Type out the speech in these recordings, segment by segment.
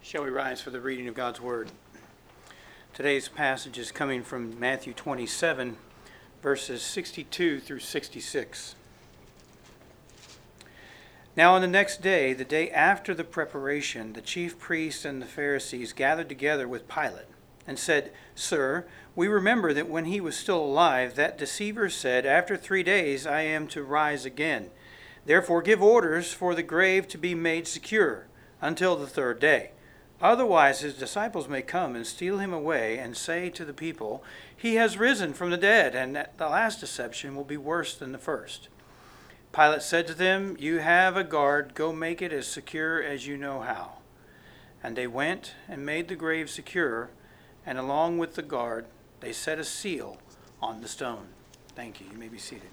Shall we rise for the reading of God's Word? Today's passage is coming from Matthew 27, verses 62 through 66. Now on the next day, the day after the preparation, the chief priests and the Pharisees gathered together with Pilate and said, "Sir, we remember that when he was still alive, that deceiver said, 'After 3 days I am to rise again.' Therefore give orders for the grave to be made secure until the 3rd day. Otherwise his disciples may come and steal him away and say to the people, 'He has risen from the dead,' and the last deception will be worse than the first." Pilate said to them, "You have a guard, go make it as secure as you know how." And they went and made the grave secure, and along with the guard they set a seal on the stone. Thank you. You may be seated.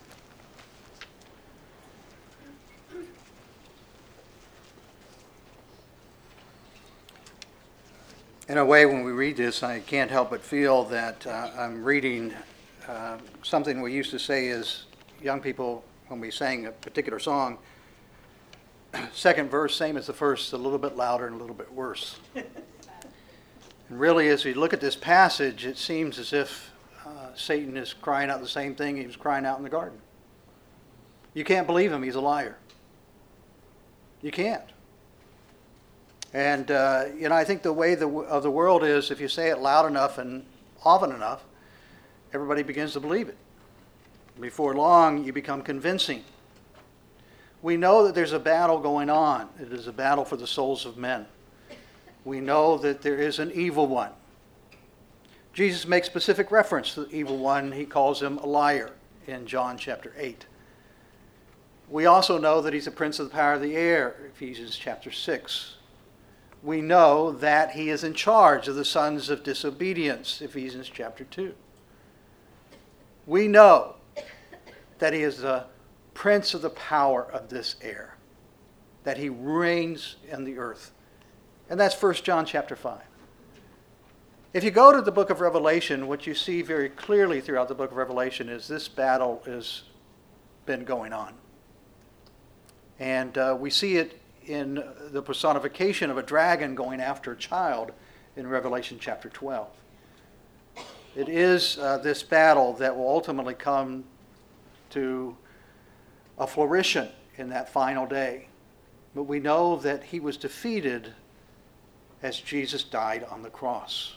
In a way, when we read this, I can't help but feel that I'm reading something we used to say as young people when we sang a particular song. Second verse, same as the first, a little bit louder and a little bit worse. And really, as we look at this passage, it seems as if Satan is crying out the same thing he was crying out in the garden. You can't believe him, he's a liar. You can't. And, I think the way of the world is if you say it loud enough and often enough, everybody begins to believe it. Before long, you become convincing. We know that there's a battle going on. It is a battle for the souls of men. We know that there is an evil one. Jesus makes specific reference to the evil one. He calls him a liar in John chapter 8. We also know that he's the prince of the power of the air, Ephesians chapter 6. We know that he is in charge of the sons of disobedience, Ephesians chapter 2. We know that he is the prince of the power of this air, that he reigns in the earth. And that's 1 John chapter 5. If you go to the book of Revelation, what you see very clearly throughout the book of Revelation is this battle has been going on. And we see it in the personification of a dragon going after a child in Revelation chapter 12. It is this battle that will ultimately come to a flourishing in that final day. But we know that he was defeated as Jesus died on the cross.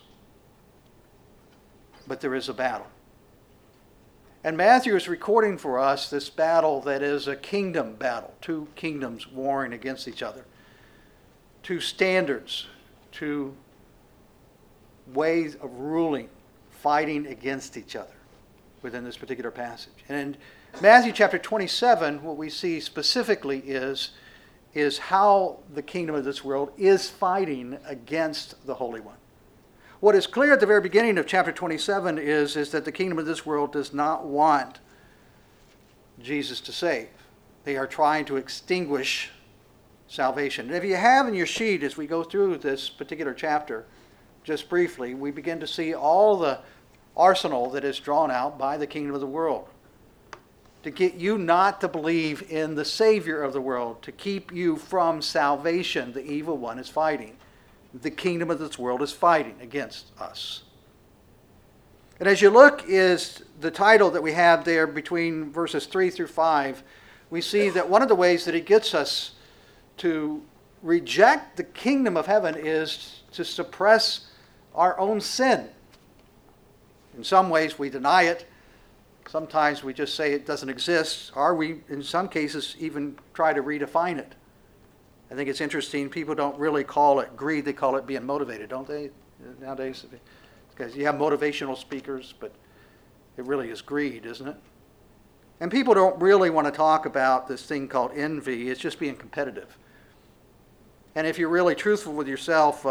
But there is a battle. And Matthew is recording for us this battle that is a kingdom battle, two kingdoms warring against each other, two standards, two ways of ruling, fighting against each other within this particular passage. And in Matthew chapter 27, what we see specifically is how the kingdom of this world is fighting against the Holy One. What is clear at the very beginning of chapter 27 is that the kingdom of this world does not want Jesus to save. They are trying to extinguish salvation. And if you have in your sheet, as we go through this particular chapter, just briefly, we begin to see all the arsenal that is drawn out by the kingdom of the world to get you not to believe in the Savior of the world, to keep you from salvation. The evil one is fighting. The kingdom of this world is fighting against us. And as you look is the title that we have there between verses 3 through 5, we see that one of the ways that he gets us to reject the kingdom of heaven is to suppress our own sin. In some ways we deny it. Sometimes we just say it doesn't exist, or we, in some cases, even try to redefine it. I think it's interesting, people don't really call it greed, they call it being motivated, don't they, nowadays? Because you have motivational speakers, but it really is greed, isn't it? And people don't really want to talk about this thing called envy, it's just being competitive. And if you're really truthful with yourself,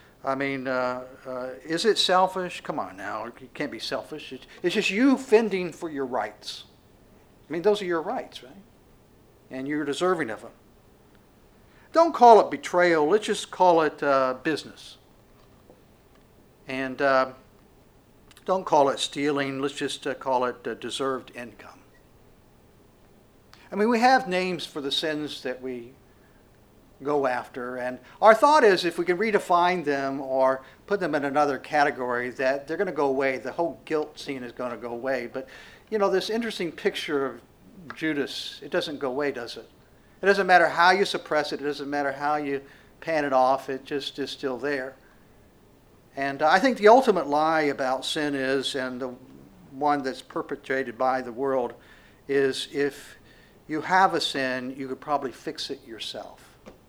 is it selfish? Come on now, you can't be selfish. It's just you fending for your rights. I mean, those are your rights, right? And you're deserving of them. Don't call it betrayal. Let's just call it business. And don't call it stealing. Let's just call it deserved income. I mean, we have names for the sins that we go after. And our thought is if we can redefine them or put them in another category, that they're going to go away. The whole guilt scene is going to go away. But, this interesting picture of Judas, it doesn't go away, does it? It doesn't matter how you suppress it. It doesn't matter how you pan it off. It just is still there. And I think the ultimate lie about sin is, and the one that's perpetrated by the world, is if you have a sin, you could probably fix it yourself.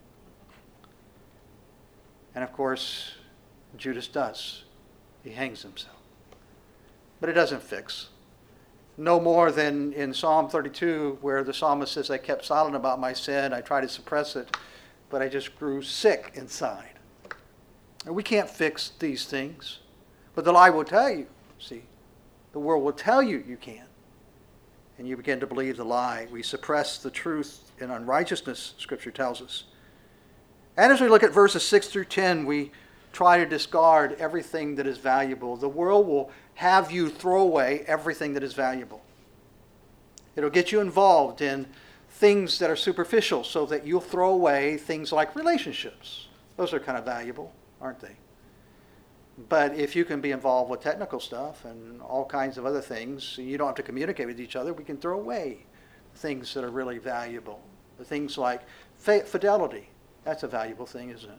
And of course, Judas does. He hangs himself. But it doesn't fix. No more than in Psalm 32, where the psalmist says, I kept silent about my sin, I tried to suppress it, but I just grew sick inside. And we can't fix these things. But the lie will tell you, see, the world will tell you you can. And you begin to believe the lie. We suppress the truth in unrighteousness, Scripture tells us. And as we look at verses 6 through 10, we try to discard everything that is valuable. The world will have you throw away everything that is valuable. It'll get you involved in things that are superficial so that you'll throw away things like relationships. Those are kind of valuable, aren't they? But if you can be involved with technical stuff and all kinds of other things, you don't have to communicate with each other. We can throw away things that are really valuable. The things like fidelity. That's a valuable thing, isn't it?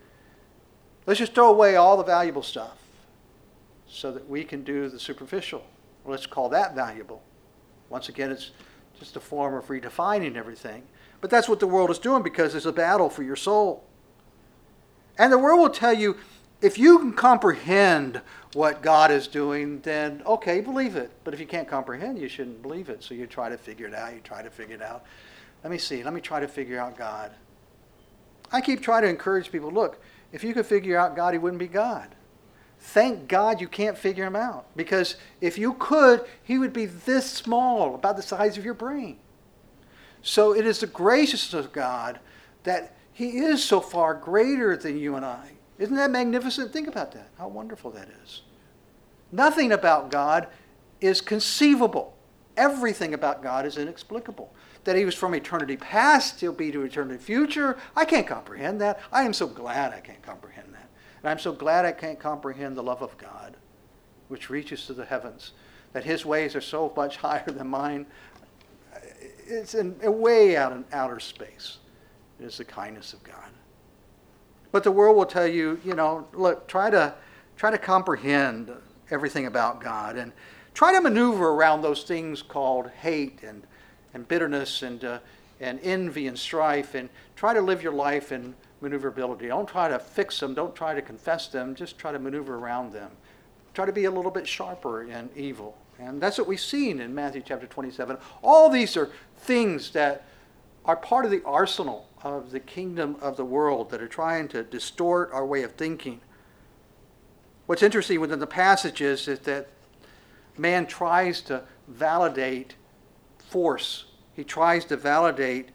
Let's just throw away all the valuable stuff so that we can do the superficial. Let's call that valuable. Once again, it's just a form of redefining everything. But that's what the world is doing because it's a battle for your soul. And the world will tell you, if you can comprehend what God is doing, then okay, believe it. But if you can't comprehend, you shouldn't believe it. So you try to figure it out. Let me see. Let me try to figure out God. I keep trying to encourage people, look, if you could figure out God, he wouldn't be God. Thank God you can't figure him out. Because if you could, he would be this small, about the size of your brain. So it is the graciousness of God that he is so far greater than you and I. Isn't that magnificent? Think about that. How wonderful that is. Nothing about God is conceivable. Everything about God is inexplicable. That he was from eternity past, he'll be to eternity future. I can't comprehend that. I am so glad I can't comprehend that. And I'm so glad I can't comprehend the love of God, which reaches to the heavens. That his ways are so much higher than mine. It's way out in outer space. It is the kindness of God. But the world will tell you, look, try to comprehend everything about God and try to maneuver around those things called hate and bitterness and envy and strife, and try to live your life in maneuverability. Don't try to fix them. Don't try to confess them. Just try to maneuver around them. Try to be a little bit sharper in evil. And that's what we've seen in Matthew chapter 27. All these are things that are part of the arsenal of the kingdom of the world that are trying to distort our way of thinking. What's interesting within the passage is that man tries to validate force. He tries to validate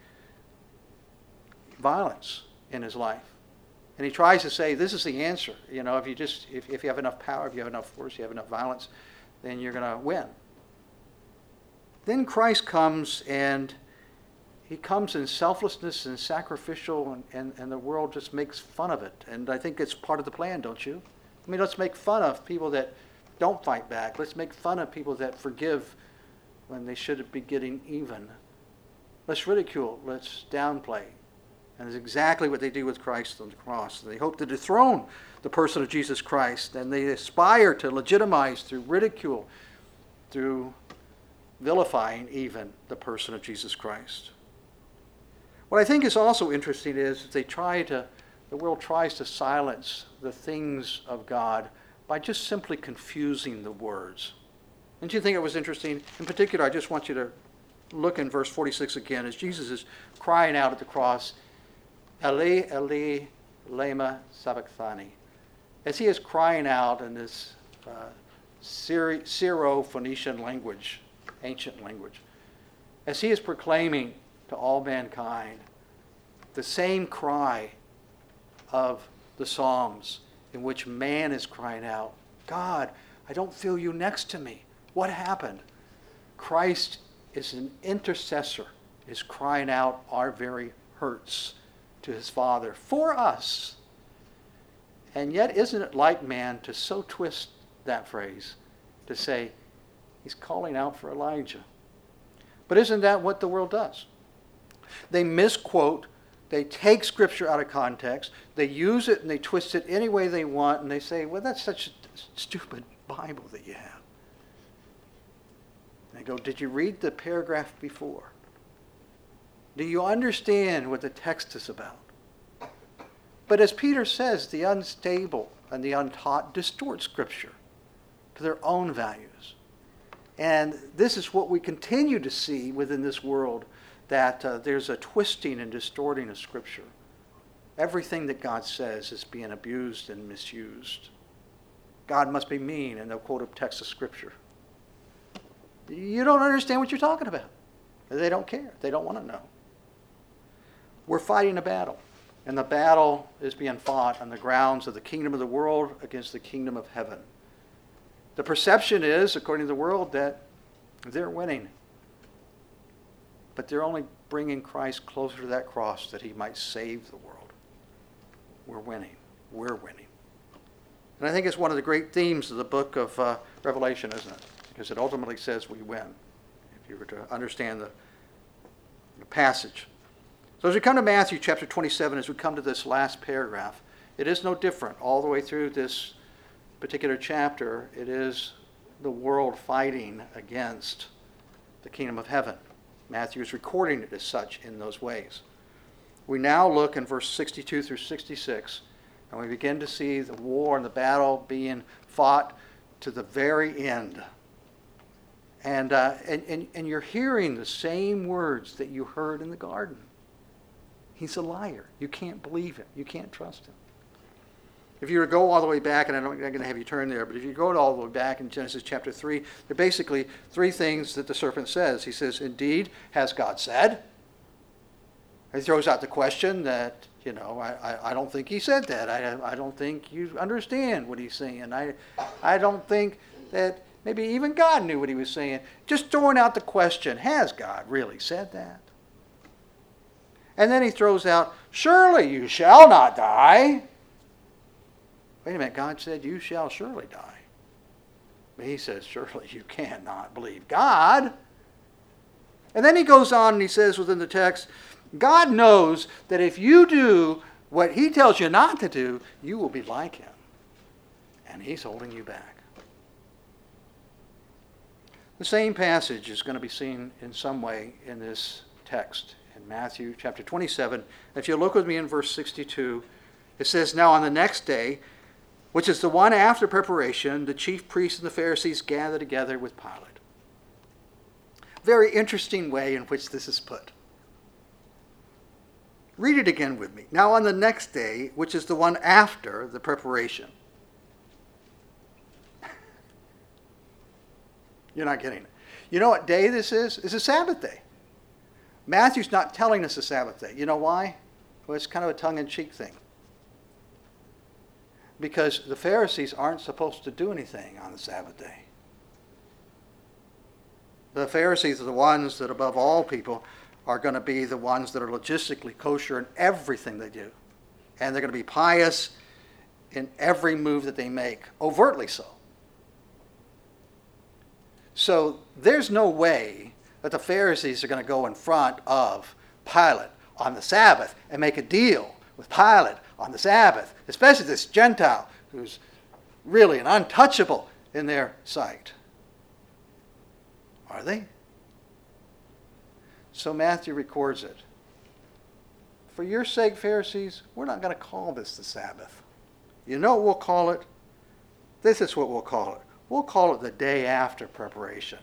violence in his life. And he tries to say, this is the answer. If you have enough power, if you have enough force, you have enough violence, then you're going to win. Then Christ comes, and he comes in selflessness and sacrificial, and the world just makes fun of it. And I think it's part of the plan, don't you? I mean, let's make fun of people that don't fight back. Let's make fun of people that forgive when they should be getting even. Let's ridicule. Let's downplay. And it's exactly what they do with Christ on the cross. They hope to dethrone the person of Jesus Christ, and they aspire to legitimize through ridicule, through vilifying even the person of Jesus Christ. What I think is also interesting is the world tries to silence the things of God by just simply confusing the words. Didn't you think it was interesting? In particular, I just want you to look in verse 46 again as Jesus is crying out at the cross, Eli, Eli, lema sabachthani. As he is crying out in this Syro-Phoenician language, ancient language, as he is proclaiming to all mankind the same cry of the Psalms in which man is crying out, God, I don't feel you next to me. What happened? Christ is an intercessor, is crying out our very hurts to his Father for us. And yet, isn't it like man to so twist that phrase to say he's calling out for Elijah? But isn't that what the world does? They misquote, they take Scripture out of context, they use it and they twist it any way they want, and they say, well, that's such a stupid Bible that you have. And I go, did you read the paragraph before? Do you understand what the text is about? But as Peter says, the unstable and the untaught distort Scripture to their own values. And this is what we continue to see within this world, that there's a twisting and distorting of Scripture. Everything that God says is being abused and misused. God must be mean, and they'll quote a text of Scripture. You don't understand what you're talking about. They don't care. They don't want to know. We're fighting a battle. And the battle is being fought on the grounds of the kingdom of the world against the kingdom of heaven. The perception is, according to the world, that they're winning. But they're only bringing Christ closer to that cross that he might save the world. We're winning. We're winning. And I think it's one of the great themes of the book of Revelation, isn't it? Because it ultimately says we win, if you were to understand the passage. So as we come to Matthew chapter 27, as we come to this last paragraph, it is no different. All the way through this particular chapter, it is the world fighting against the kingdom of heaven. Matthew is recording it as such in those ways. We now look in verse 62 through 66, and we begin to see the war and the battle being fought to the very end. And you're hearing the same words that you heard in the garden. He's a liar. You can't believe him. You can't trust him. If you were to go all the way back, and I'm not going to have you turn there, but if you go all the way back in Genesis chapter 3, there are basically three things that the serpent says. He says, indeed, has God said? He throws out the question that, I don't think he said that. I don't think you understand what he's saying. I don't think that maybe even God knew what he was saying. Just throwing out the question, has God really said that? And then he throws out, surely you shall not die. Wait a minute, God said you shall surely die. But he says, surely you cannot believe God. And then he goes on and he says within the text, God knows that if you do what he tells you not to do, you will be like him. And he's holding you back. The same passage is going to be seen in some way in this text. In Matthew chapter 27, if you look with me in verse 62, it says, now on the next day, which is the one after preparation, the chief priests and the Pharisees gathered together with Pilate. Very interesting way in which this is put. Read it again with me. Now on the next day, which is the one after the preparation. You're not getting it. You know what day this is? It's a Sabbath day. Matthew's not telling us a Sabbath day. You know why? Well, it's kind of a tongue-in-cheek thing. Because the Pharisees aren't supposed to do anything on the Sabbath day. The Pharisees are the ones that, above all people, are going to be the ones that are logistically kosher in everything they do. And they're going to be pious in every move that they make, overtly so. So there's no way that the Pharisees are going to go in front of Pilate on the Sabbath and make a deal with Pilate on the Sabbath, especially this Gentile who's really an untouchable in their sight. Are they? So Matthew records it. For your sake, Pharisees, we're not going to call this the Sabbath. You know what we'll call it? This is what we'll call it. We'll call it the day after preparation.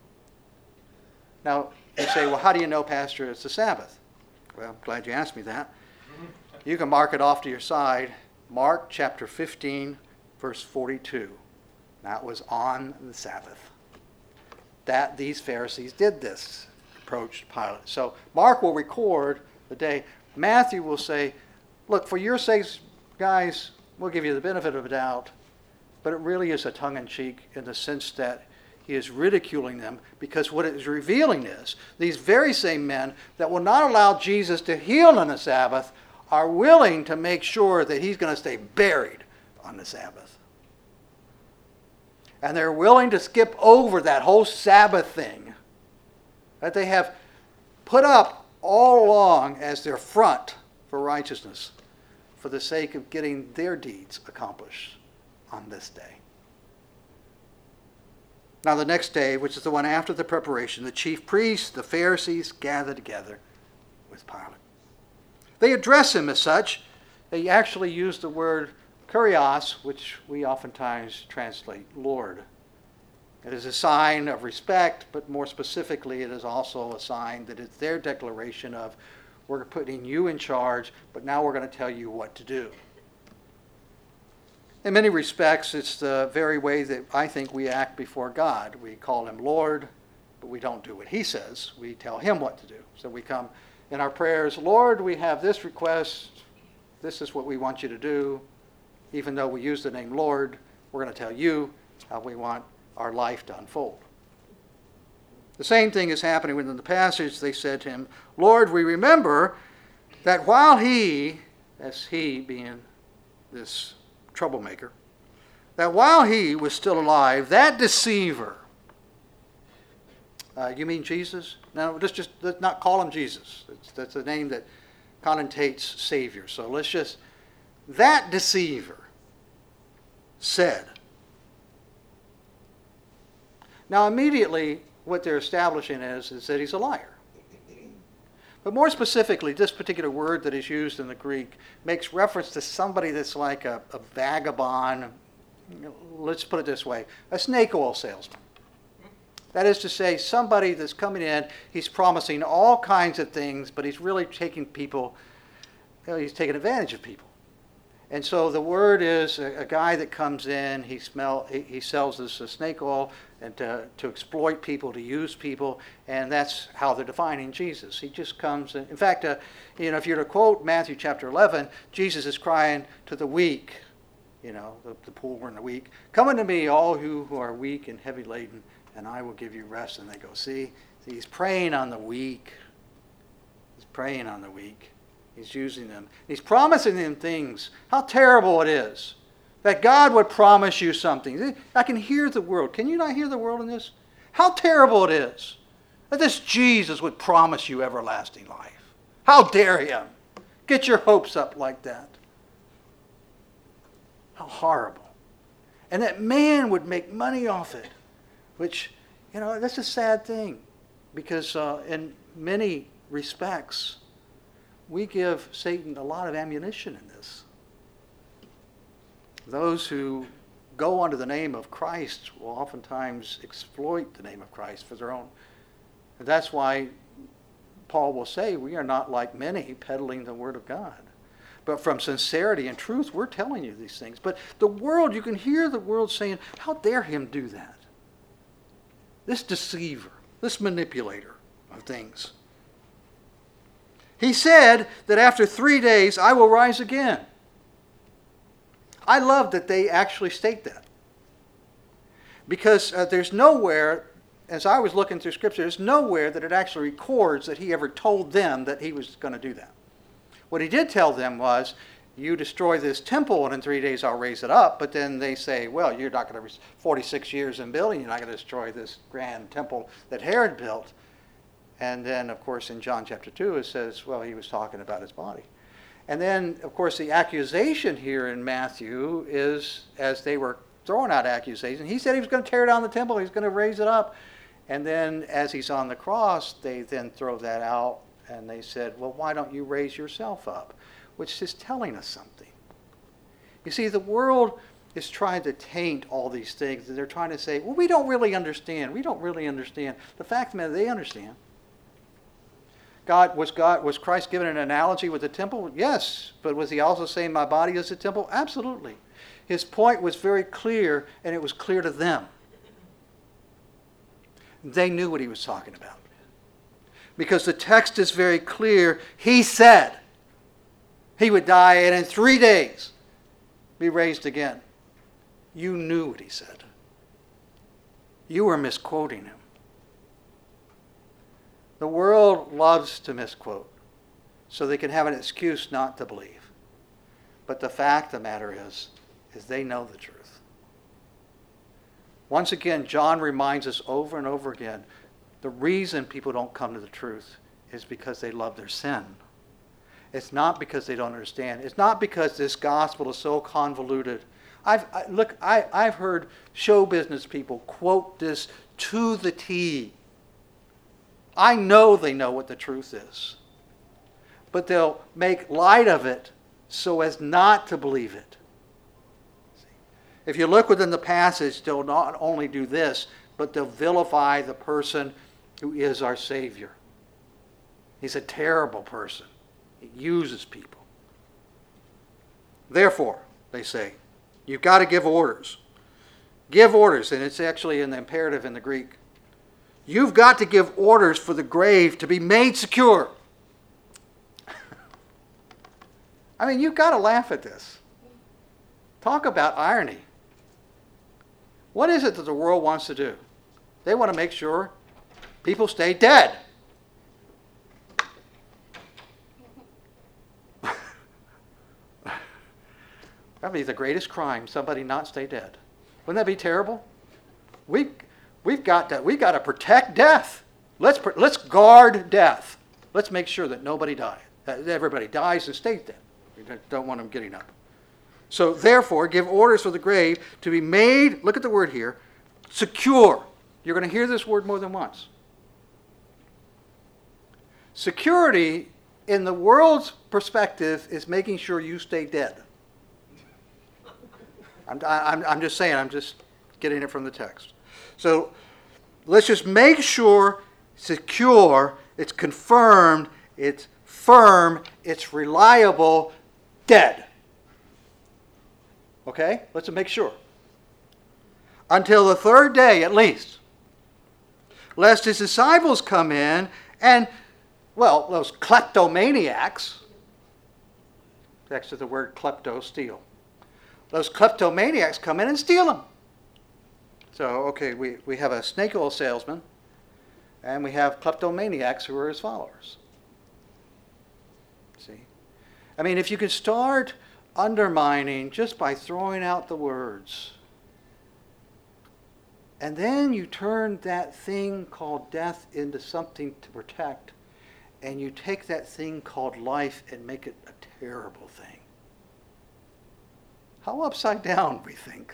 Now, you say, well, how do you know, Pastor, it's the Sabbath? Well, I'm glad you asked me that. You can mark it off to your side. Mark chapter 15, verse 42. That was on the Sabbath. That these Pharisees did this, approached Pilate. So Mark will record the day. Matthew will say, look, for your sakes, guys, we'll give you the benefit of a doubt. But it really is a tongue-in-cheek in the sense that he is ridiculing them, because what it is revealing is these very same men that will not allow Jesus to heal on the Sabbath are willing to make sure that he's going to stay buried on the Sabbath. And they're willing to skip over that whole Sabbath thing that they have put up all along as their front for righteousness for the sake of getting their deeds accomplished on this day. Now the next day, which is the one after the preparation, the chief priests, the Pharisees, gather together with Pilate. They address him as such. They actually use the word kurios, which we oftentimes translate Lord. It is a sign of respect, but more specifically, it is also a sign that it's their declaration of, we're putting you in charge, but now we're going to tell you what to do. In many respects, it's the very way that I think we act before God. We call him Lord, but we don't do what he says. We tell him what to do. So we come in our prayers, Lord, we have this request. This is what we want you to do. Even though we use the name Lord, we're going to tell you how we want our life to unfold. The same thing is happening within the passage. They said to him, Lord, we remember that while he, as he being this troublemaker, that while he was still alive, that deceiver, you mean Jesus? No, let's not call him Jesus. That's a name that connotates Savior. So that deceiver said. Now immediately what they're establishing is that he's a liar. But more specifically, this particular word that is used in the Greek makes reference to somebody that's like a vagabond, let's put it this way, a snake oil salesman. That is to say, somebody that's coming in, he's promising all kinds of things, but he's really taking people, he's taking advantage of people. And so the word is a guy that comes in, he sells this snake oil and to exploit people, to use people, and that's how they're defining Jesus. He just comes in fact, if you're to quote Matthew chapter 11, Jesus is crying to the weak, the poor and the weak, come unto me, all who are weak and heavy laden, and I will give you rest. And they go, see, he's preying on the weak. He's preying on the weak. He's using them. He's promising them things. How terrible it is that God would promise you something. I can hear the world. Can you not hear the world in this? How terrible it is that this Jesus would promise you everlasting life. How dare him? Get your hopes up like that. How horrible. And that man would make money off it, which, that's a sad thing, because in many respects, we give Satan a lot of ammunition in this. Those who go under the name of Christ will oftentimes exploit the name of Christ for their own. And that's why Paul will say we are not like many peddling the word of God. But from sincerity and truth, we're telling you these things. But the world, you can hear the world saying, how dare him do that? This deceiver, this manipulator of things. He said that after 3 days, I will rise again. I love that they actually state that. Because there's nowhere, as I was looking through Scripture, there's nowhere that it actually records that he ever told them that he was going to do that. What he did tell them was, you destroy this temple and in 3 days I'll raise it up. But then they say, well, you're not going to, 46 years in building, you're not going to destroy this grand temple that Herod built. And then, of course, in John chapter 2, it says, well, he was talking about his body. And then, of course, the accusation here in Matthew is, as they were throwing out accusations, he said he was going to tear down the temple, he was going to raise it up. And then, as he's on the cross, they then throw that out, and they said, well, why don't you raise yourself up? Which is telling us something. You see, the world is trying to taint all these things, and they're trying to say, well, we don't really understand. We don't really understand. The fact of the matter, they understand. Was Christ given an analogy with the temple? Yes. But was he also saying my body is the temple? Absolutely. His point was very clear, and it was clear to them. They knew what he was talking about. Because the text is very clear. He said he would die and in 3 days be raised again. You knew what he said. You were misquoting him. The world loves to misquote. so they can have an excuse not to believe. But the fact of the matter is they know the truth. Once again, John reminds us over and over again, the reason people don't come to the truth is because they love their sin. It's not because they don't understand. It's not because this gospel is so convoluted. I've heard show business people quote this to the T. I know they know what the truth is. But they'll make light of it so as not to believe it. If you look within the passage, they'll not only do this, but they'll vilify the person who is our Savior. He's a terrible person. He uses people. Therefore, they say, you've got to give orders. Give orders, and it's actually in the imperative in the Greek. You've got to give orders for the grave to be made secure. I mean, you've got to laugh at this. Talk about irony. What is it that the world wants to do? They want to make sure people stay dead. That'd be the greatest crime, somebody not stay dead. Wouldn't that be terrible? We've got to protect death. Let's guard death. Let's make sure that nobody dies. Everybody dies and stays dead. We don't want them getting up. So therefore, give orders for the grave to be made, look at the word here, secure. You're going to hear this word more than once. Security, in the world's perspective, is making sure you stay dead. I'm just saying, I'm just getting it from the text. So let's just make sure, secure, it's confirmed, it's firm, it's reliable, dead. Okay? Let's make sure. Until the third day at least. Lest his disciples come in and, well, those kleptomaniacs, next to the word klepto, steal. Those kleptomaniacs come in and steal them. So, okay, we have a snake oil salesman, and we have kleptomaniacs who are his followers. See? I mean, if you could start undermining just by throwing out the words, and then you turn that thing called death into something to protect, and you take that thing called life and make it a terrible thing. How upside down, we think.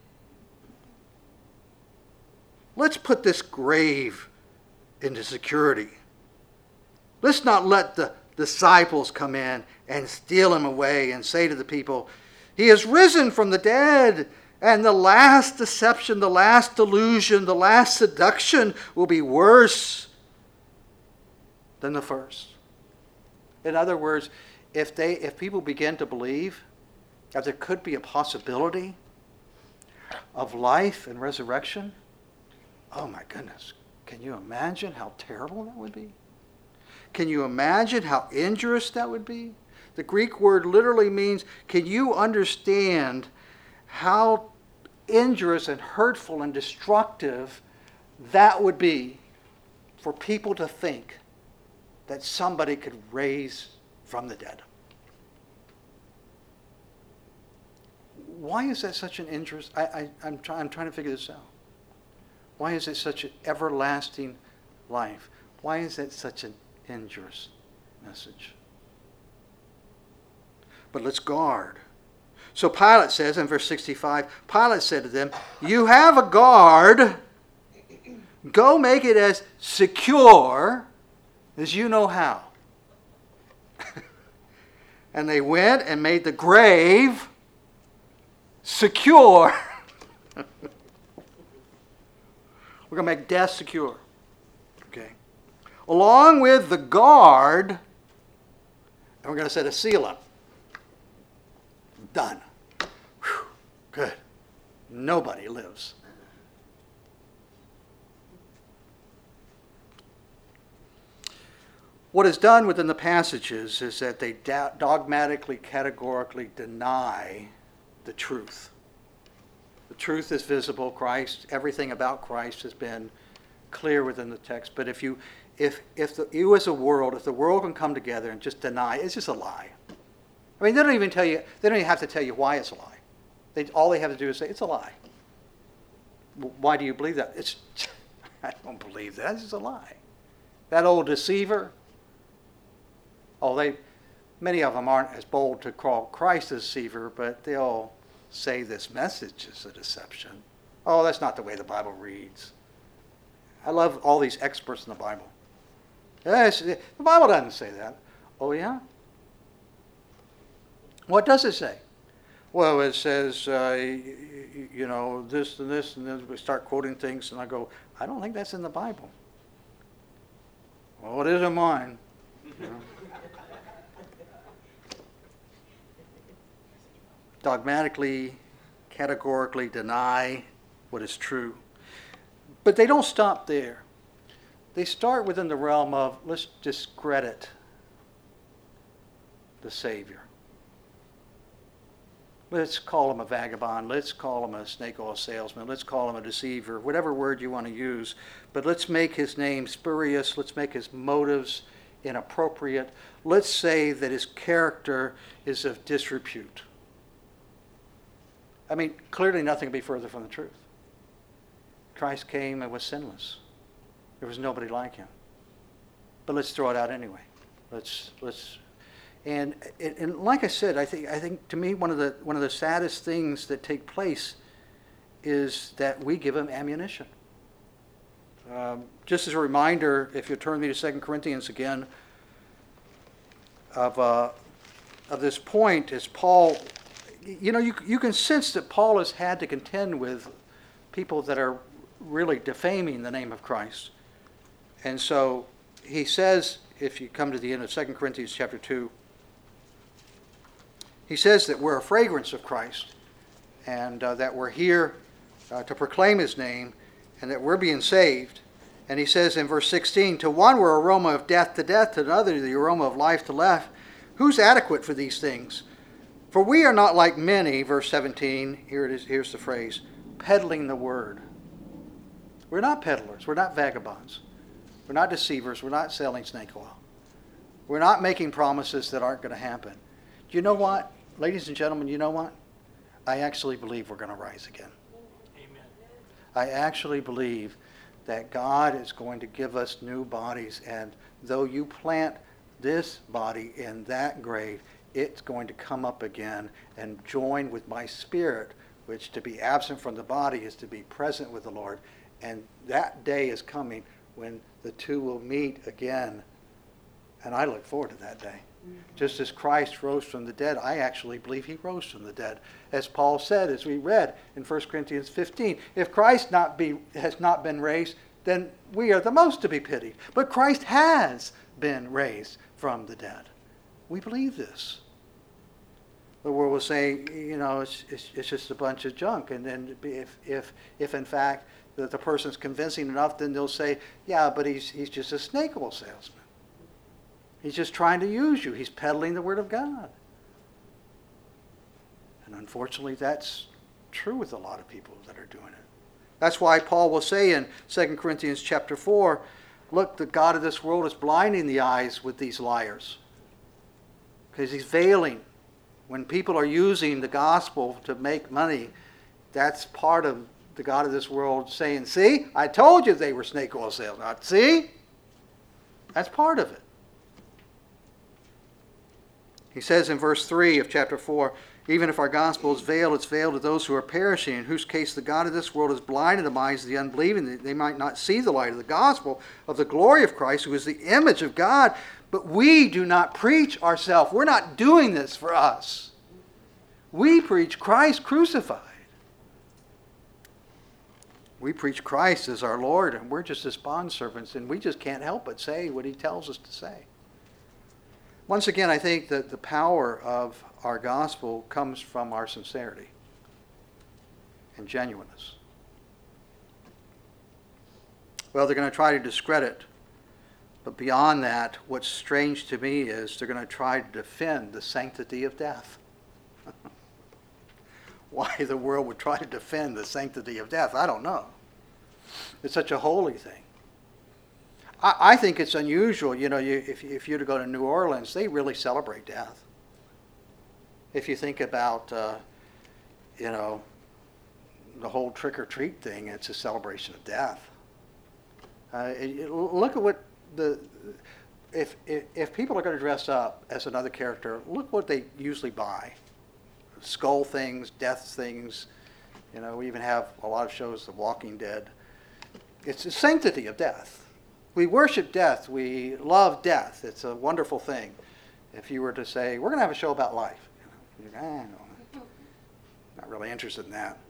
Let's put this grave into security. Let's not let the disciples come in and steal him away and say to the people, he has risen from the dead, and the last deception, the last delusion, the last seduction will be worse than the first. In other words, if people begin to believe that there could be a possibility of life and resurrection, oh my goodness, can you imagine how terrible that would be? Can you imagine how injurious that would be? The Greek word literally means, can you understand how injurious and hurtful and destructive that would be for people to think that somebody could raise from the dead? Why is that such an injurious? I'm trying to figure this out. Why is it such an everlasting life? Why is that such an injurious message? But let's guard. So Pilate says in verse 65, Pilate said to them, you have a guard. Go make it as secure as you know how. And they went and made the grave secure. We're going to make death secure. Okay. Along with the guard, and we're going to set a seal up. Done. Whew. Good. Nobody lives. What is done within the passages is that they dogmatically, categorically deny the truth. The truth is visible. Christ, everything about Christ has been clear within the text. But if you you as a world, if the world can come together and just deny, it's just a lie. I mean, they don't even have to tell you why it's a lie. All they have to do is say, it's a lie. Why do you believe that? I don't believe that. It's just a lie. That old deceiver, many of them aren't as bold to call Christ a deceiver, but they'll say this message is a deception. Oh, that's not the way the Bible reads. I love all these experts in the Bible. Yes, the Bible doesn't say that. Oh, yeah? What does it say? Well, it says, this and this, and then we start quoting things, and I go, I don't think that's in the Bible. Well, it is in mine. You know? Dogmatically, categorically deny what is true. But they don't stop there. They start within the realm of, let's discredit the Savior. Let's call him a vagabond. Let's call him a snake oil salesman. Let's call him a deceiver, whatever word you want to use. But let's make his name spurious. Let's make his motives inappropriate. Let's say that his character is of disrepute. I mean, clearly nothing could be further from the truth. Christ came and was sinless. There was nobody like him. But let's throw it out anyway. And like I said, I think to me one of the saddest things that take place is that we give him ammunition. Just as a reminder, if you turn me to 2 Corinthians again, of this point, is Paul. You can sense that Paul has had to contend with people that are really defaming the name of Christ. And so he says, if you come to the end of 2 Corinthians chapter 2, he says that we're a fragrance of Christ, and that we're here to proclaim his name, and that we're being saved. And he says in verse 16, to one we're aroma of death to death, to another the aroma of life to life. Who's adequate for these things? For we are not like many, verse 17, here it is, here's the phrase, peddling the word. We're not peddlers. We're not vagabonds. We're not deceivers. We're not selling snake oil. We're not making promises that aren't going to happen. Do you know what? Ladies and gentlemen, you know what? I actually believe we're going to rise again. Amen. I actually believe that God is going to give us new bodies, and though you plant this body in that grave, it's going to come up again and join with my spirit, which to be absent from the body is to be present with the Lord. And that day is coming when the two will meet again. And I look forward to that day. Just as Christ rose from the dead, I actually believe he rose from the dead. As Paul said, as we read in 1 Corinthians 15, if Christ has not been raised, then we are the most to be pitied. But Christ has been raised from the dead. We believe this. The world will say, it's just a bunch of junk. And then if in fact the person's convincing enough, then they'll say, yeah, but he's just a snake oil salesman. He's just trying to use you. He's peddling the word of God. And unfortunately, that's true with a lot of people that are doing it. That's why Paul will say in 2 Corinthians chapter 4, look, the God of this world is blinding the eyes with these liars. Because he's veiling. When people are using the gospel to make money, that's part of the God of this world saying, see, I told you they were snake oil salesmen. See? That's part of it. He says in verse 3 of chapter 4, even if our gospel is veiled, it's veiled to those who are perishing, in whose case the God of this world has blinded the minds of the unbelieving, that they might not see the light of the gospel of the glory of Christ, who is the image of God. But we do not preach ourselves. We're not doing this for us. We preach Christ crucified. We preach Christ as our Lord, and we're just his bondservants, and we just can't help but say what he tells us to say. Once again, I think that the power of our gospel comes from our sincerity and genuineness. Well, they're going to try to discredit, but beyond that, what's strange to me is they're going to try to defend the sanctity of death. Why the world would try to defend the sanctity of death, I don't know. It's such a holy thing. I think it's unusual. If you're to go to New Orleans, they really celebrate death. If you think about, the whole trick or treat thing, it's a celebration of death. Look at what if people are going to dress up as another character, look what they usually buy: skull things, death things. We even have a lot of shows, The Walking Dead. It's the sanctity of death. We worship death. We love death. It's a wonderful thing. If you were to say, we're going to have a show about life, not really interested in that.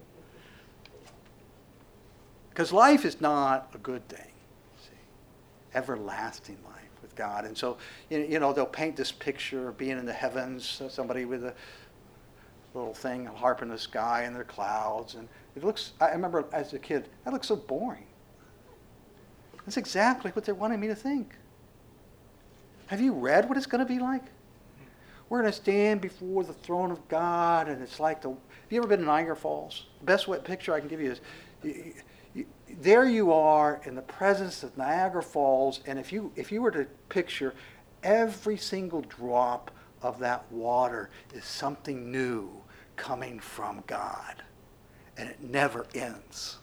Because life is not a good thing. See? Everlasting life with God. And so, they'll paint this picture of being in the heavens, somebody with a little thing, a harp in the sky, and there are clouds. And it looks, I remember as a kid, that looks so boring. That's exactly what they're wanting me to think. Have you read what it's going to be like? We're going to stand before the throne of God, and it's like have you ever been to Niagara Falls? The best picture I can give you is, there you are in the presence of Niagara Falls, and if you were to picture every single drop of that water is something new coming from God, and it never ends.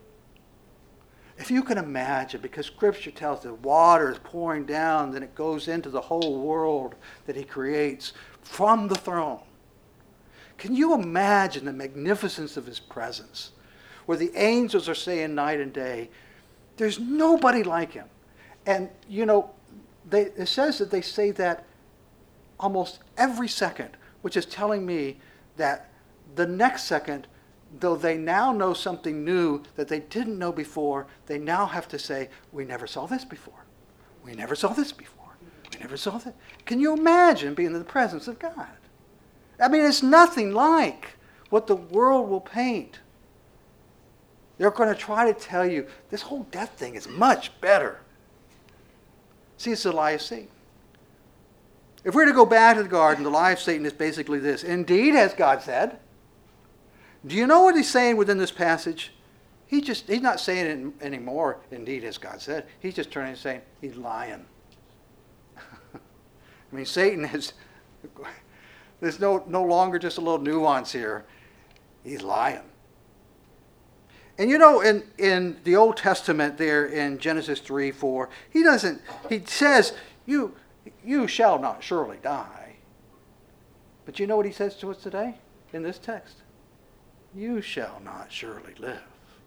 If you can imagine, because Scripture tells that water is pouring down, then it goes into the whole world that He creates from the throne. Can you imagine the magnificence of His presence, where the angels are saying night and day, there's nobody like Him. And, it says that they say that almost every second, which is telling me that the next second, though they now know something new that they didn't know before, they now have to say, we never saw this before. We never saw this before. We never saw that. Can you imagine being in the presence of God? I mean, it's nothing like what the world will paint. They're going to try to tell you this whole death thing is much better. See, it's the lie of Satan. If we're to go back to the garden, the lie of Satan is basically this: indeed, as God said. Do you know what he's saying within this passage? He's not saying it anymore, indeed, as God said. He's just turning and saying, he's lying. I mean, Satan is, there's no longer just a little nuance here. He's lying. And in the Old Testament there in Genesis 3:4, he says, you shall not surely die. But you know what he says to us today in this text? You shall not surely live.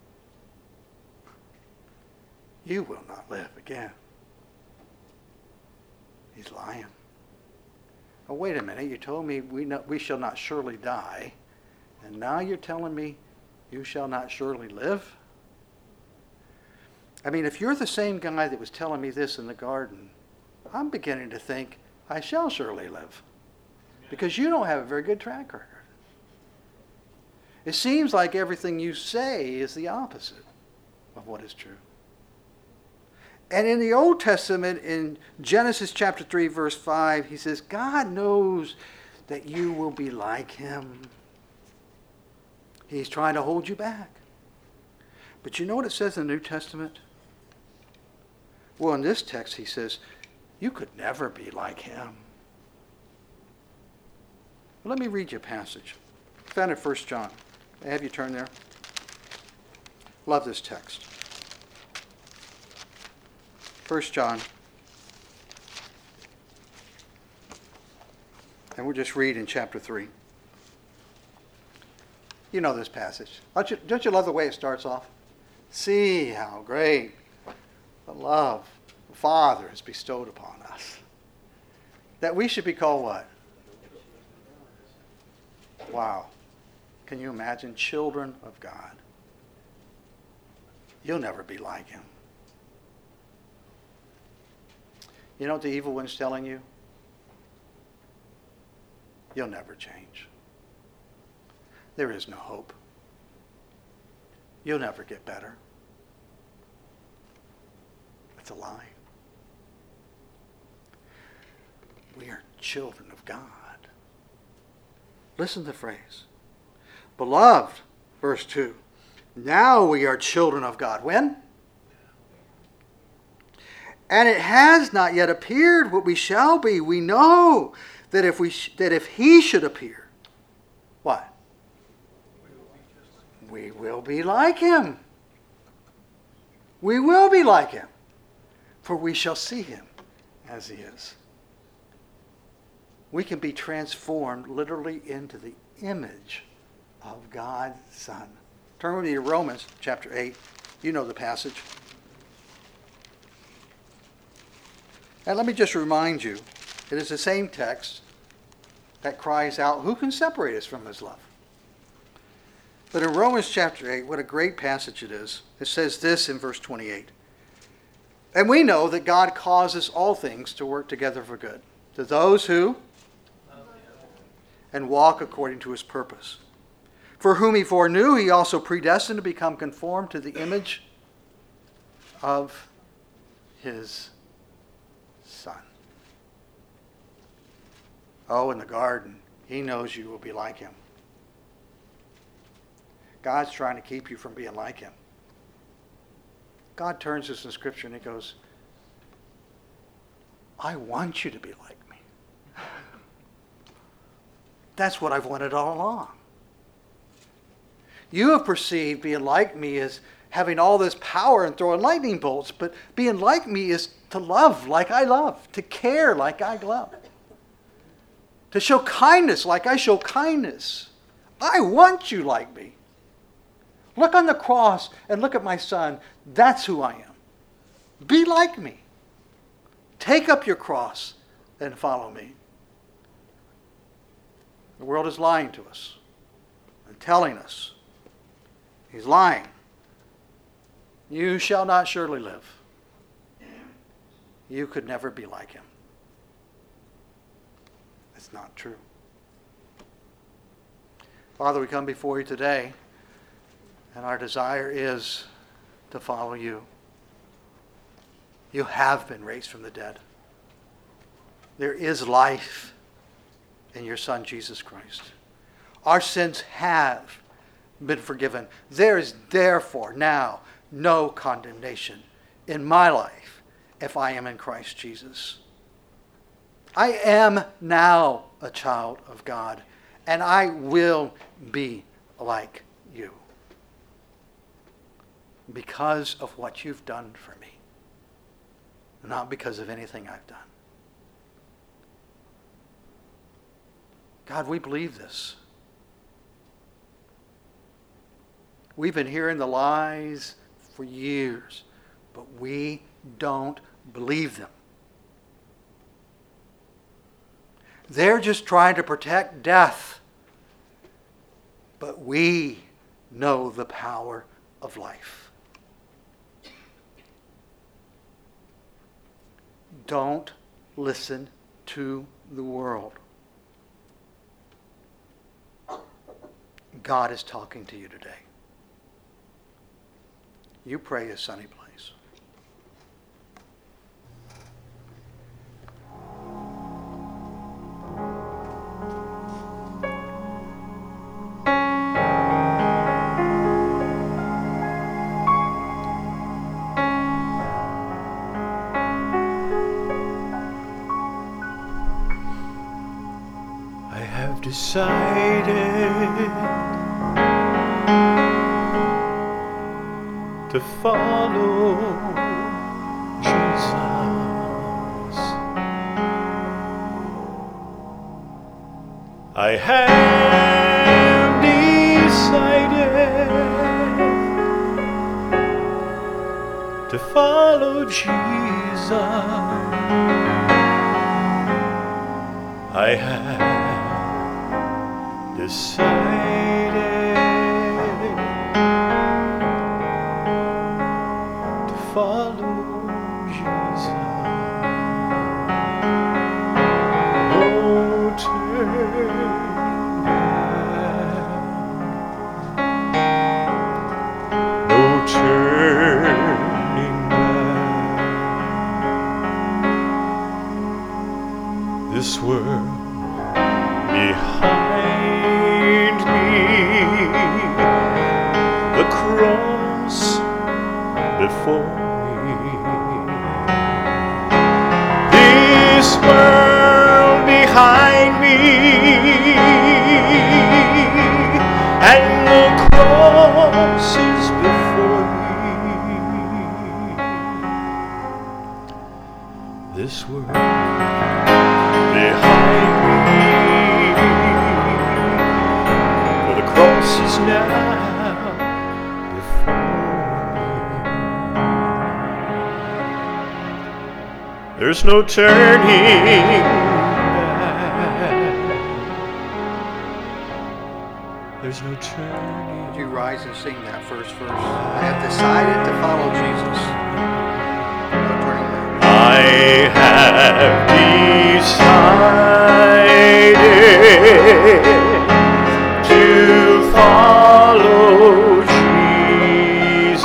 You will not live again. He's lying. Oh, wait a minute. You told me we shall not surely die. And now you're telling me you shall not surely live? I mean, if you're the same guy that was telling me this in the garden, I'm beginning to think I shall surely live. Because you don't have a very good track record. It seems like everything you say is the opposite of what is true. And in the Old Testament, in Genesis chapter 3, verse 5, he says, God knows that you will be like Him. He's trying to hold you back. But you know what it says in the New Testament? Well, in this text, he says, you could never be like Him. Well, let me read you a passage. Found in 1 John. I have you turn there. Love this text. 1 John. And we'll just read in chapter 3. You know this passage. Don't you love the way it starts off? See how great the love the Father has bestowed upon us. That we should be called what? Wow. Can you imagine? Children of God. You'll never be like Him. You know what the evil one's telling you? You'll never change. There is no hope. You'll never get better. It's a lie. We are children of God. Listen to the phrase. Beloved, verse 2, now we are children of God. When? And it has not yet appeared what we shall be. We know that if he should appear, what? We will be like him. We will be like him. For we shall see him as he is. We can be transformed literally into the image of God's Son. Turn with me to Romans chapter 8. You know the passage. And let me just remind you, it is the same text that cries out, who can separate us from his love? But in Romans chapter 8, what a great passage it is. It says this in verse 28. And we know that God causes all things to work together for good, to those who and walk according to his purpose. For whom he foreknew, he also predestined to become conformed to the image of his Son. Oh, in the garden, he knows you will be like him. God's trying to keep you from being like him. God turns us in Scripture and he goes, I want you to be like me. That's what I've wanted all along. You have perceived being like me as having all this power and throwing lightning bolts, but being like me is to love like I love, to care like I love, to show kindness like I show kindness. I want you like me. Look on the cross and look at my Son. That's who I am. Be like me. Take up your cross and follow me. The world is lying to us and telling us. He's lying. You shall not surely live. You could never be like him. It's not true. Father, we come before you today, and our desire is to follow you. You have been raised from the dead. There is life in your Son, Jesus Christ. Our sins have been forgiven. There is therefore now no condemnation in my life if I am in Christ Jesus. I am now a child of God, and I will be like you because of what you've done for me, not because of anything I've done. God, we believe this. We've been hearing the lies for years, but we don't believe them. They're just trying to protect death, but we know the power of life. Don't listen to the world. God is talking to you today. You pray a sunny place. I have decided to follow Jesus. I have decided to follow Jesus. I have decided follow Jesus. No turning back. No turning back. This world behind me, cross is before me, this world behind me, for the cross is now before me. There's no turning back. There's no turning. Would you rise and sing that first verse? I have decided to follow Jesus. No turning back. I have decided to follow Jesus.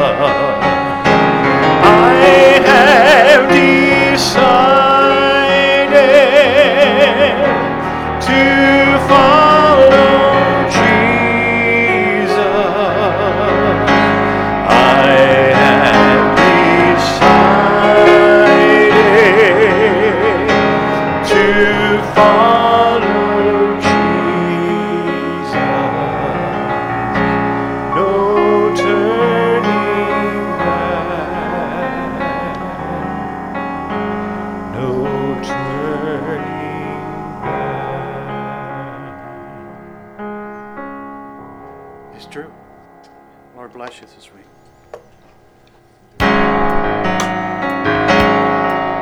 I have decided to follow Jesus. I have decided to follow Jesus. No turning back. No turning back. It's true. Lord bless you this week.